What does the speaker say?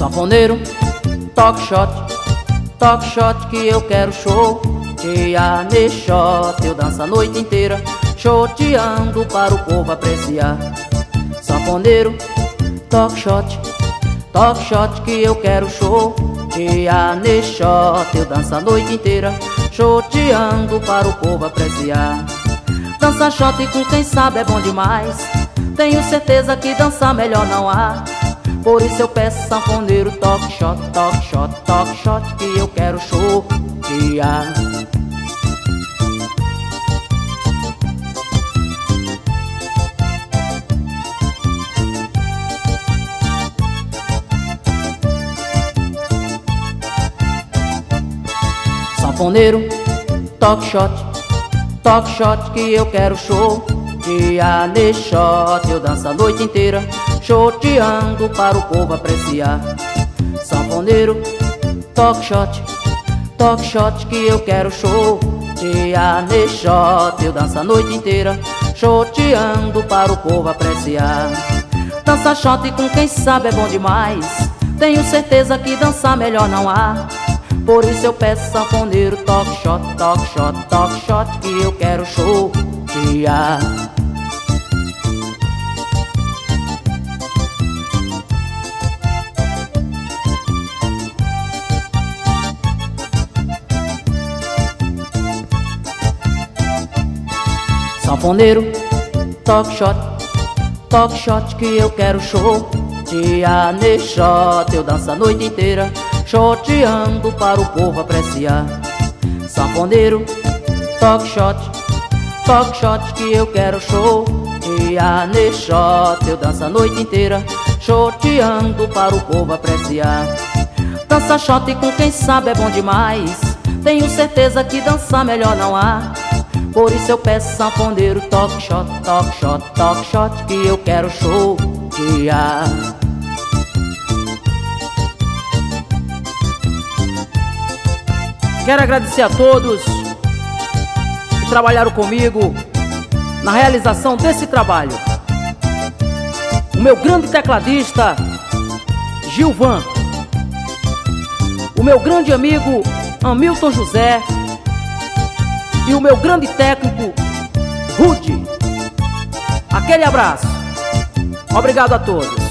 Sanfoneiro, toque shot que eu quero show. Tia Nexota, eu danço a noite inteira, choteando para o povo apreciar. Sanfoneiro, toque shot que eu quero show. Tia Nexota, eu danço a noite inteira, choteando para o povo apreciar. Dança shot com quem sabe é bom demais, tenho certeza que dançar melhor não há. Por isso eu peço sanfoneiro, toque shot que eu quero show. Tia. Sanfoneiro, toque shot que eu quero show. Tia Nexota, eu danço a noite inteira, choteando para o povo apreciar. Sanfoneiro, toque shot que eu quero show. Tia Nexota, eu danço a noite inteira, choteando para o povo apreciar. Dança shot com quem sabe é bom demais, tenho certeza que dançar melhor não há. Por isso eu peço sanfoneiro, toque shot que eu quero show. Tia. Sanfoneiro, toque shot que eu quero show. Tia Nexota, eu danço a noite inteira, choteando para o povo apreciar. Sanfoneiro, toque shot que eu quero show. Tia Nexota, eu danço a noite inteira, choteando para o povo apreciar. Dança shot com quem sabe é bom demais, tenho certeza que dançar melhor não há. Por isso eu peço sanfoneiro, toque shot que eu quero show. Tia. Quero agradecer a todos que trabalharam comigo na realização desse trabalho. O meu grande tecladista, Gilvan. O meu grande amigo, Hamilton José. E o meu grande técnico, Rude. Aquele abraço. Obrigado a todos.